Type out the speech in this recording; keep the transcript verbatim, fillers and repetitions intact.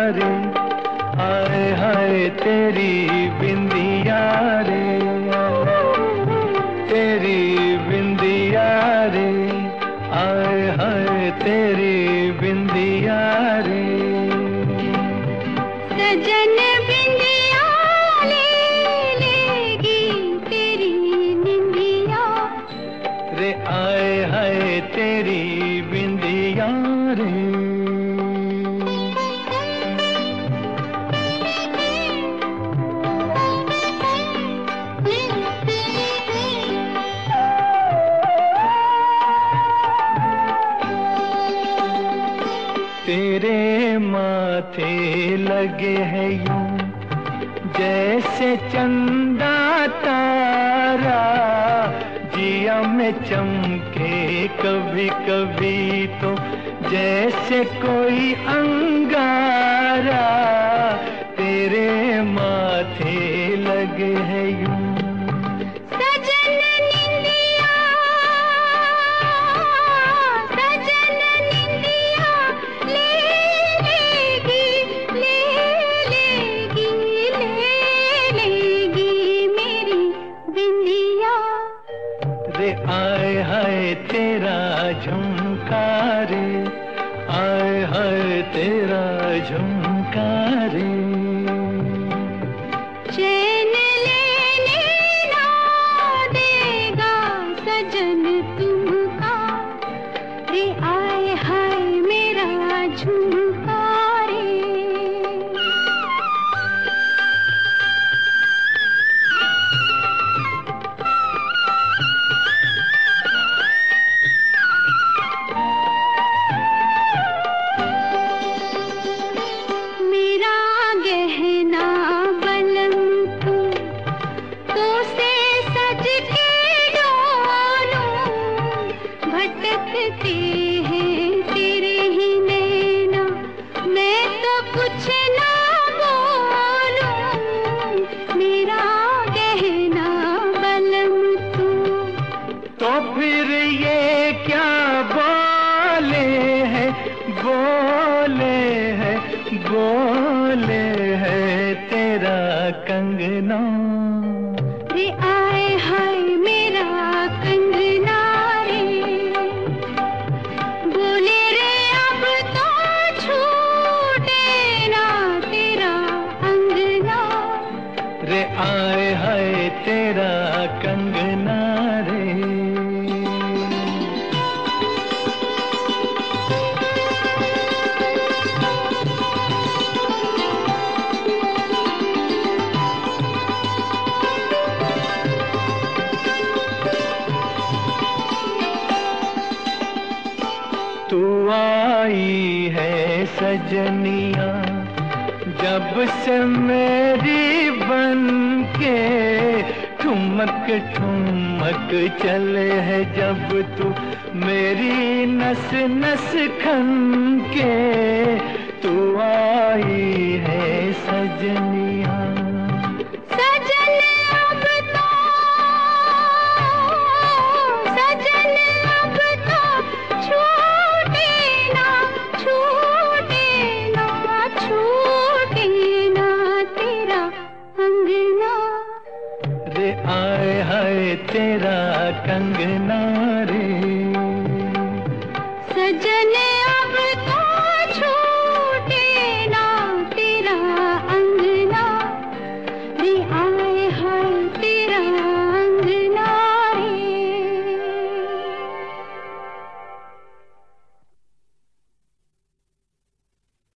रे, हाय हाय तेरी बिंदिया रे, तेरी बिंदिया रे, हाय हाय तेरी बिंदिया रे। सजन बिंदिया ले लेगी तेरी निंदिया रे, आए हाय तेरी बिंदिया रे। तेरे माथे लगे हैं यूं जैसे चंदा तारा, जिया में चमके कभी कभी तो जैसे कोई अंगारा। तेरे माथे लगे हैं यूं सजन निंदिया, सजन निंदिया ले लेगी, ले लेगी, ले लेगी मेरी बिंदिया रे, आए हाय तेरा झुमका रे, आए हाय तेरा झुमका रे। चैन लेने ना देगा सजन तुमका रे, आए हाय मेरा झुमका रे। मेरा गहना बलम तू तो से सज के डोलूं, भटकते हैं तेरे ही नैना, मैं तो कुछ ना बोलूं। मेरा गहना बलम तू तो फिर ये क्या बोले हैं, बोले हैं, बोले हैं तेरा कंगना रे, आए हाय मेरा कंगना रे। बोले रे अब तो छूटे ना तेरा अंगना रे, आए हाय तेरा कंगना रे। तू आई है सजनिया जब से मेरी बनके, ठुमक ठुमक चले है जब तू मेरी नस नस खन के। तू आई है सजनिया, सजन अब तो, सजन अब तो छूटे ना, छूटे ना, छूटे ना तेरा अंगना रे, आए हाय तेरा कंगना रे। सजन